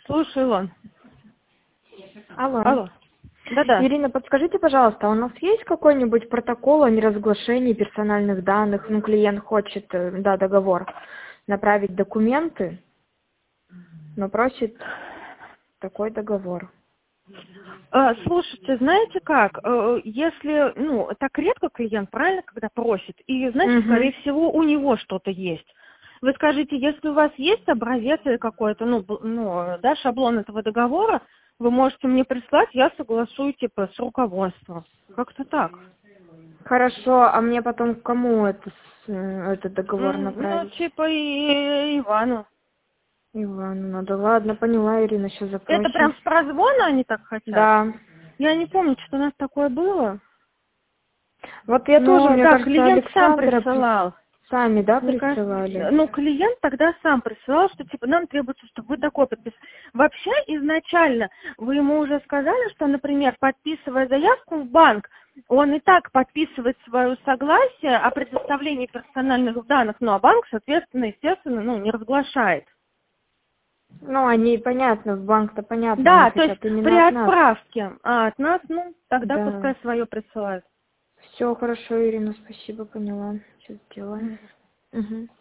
Слушай, Илон. Алло. Алло. Да-да. Ирина, подскажите, пожалуйста, у нас есть какой-нибудь протокол о неразглашении персональных данных? Ну, клиент хочет, да, договор, направить документы, но просит такой договор. Слушайте, знаете как, если, так редко клиент, правильно, когда просит, и, знаете, скорее всего, у него что-то есть. Вы скажите, если у вас есть образец или какой-то, да, шаблон этого договора, вы можете мне прислать, я согласую, типа, с руководством. Как-то так. Хорошо, а мне потом к кому этот договор направить? И Ивану. Ивану надо. Ладно, поняла, Ирина, сейчас запросим. Это прям с прозвона они так хотят? Да. Я не помню, что у нас такое было. Вот я тоже, мне да, кажется, клиент сам Александра присылал. сами, да, Мне кажется, присылали? клиент тогда сам присылал, что типа нам требуется, чтобы вы такой подписали. Вообще изначально вы ему уже сказали, что, например, подписывая заявку в банк, он и так подписывает свое согласие о предоставлении персональных данных, а банк, соответственно, естественно, не разглашает. Ну, они, понятно, в банк-то понятно, они Да, то есть хотят именно при от нас. отправке, а от нас, тогда Да. пускай свое присылают. Все хорошо, Ирина, спасибо, поняла. Сейчас сделаем. Угу.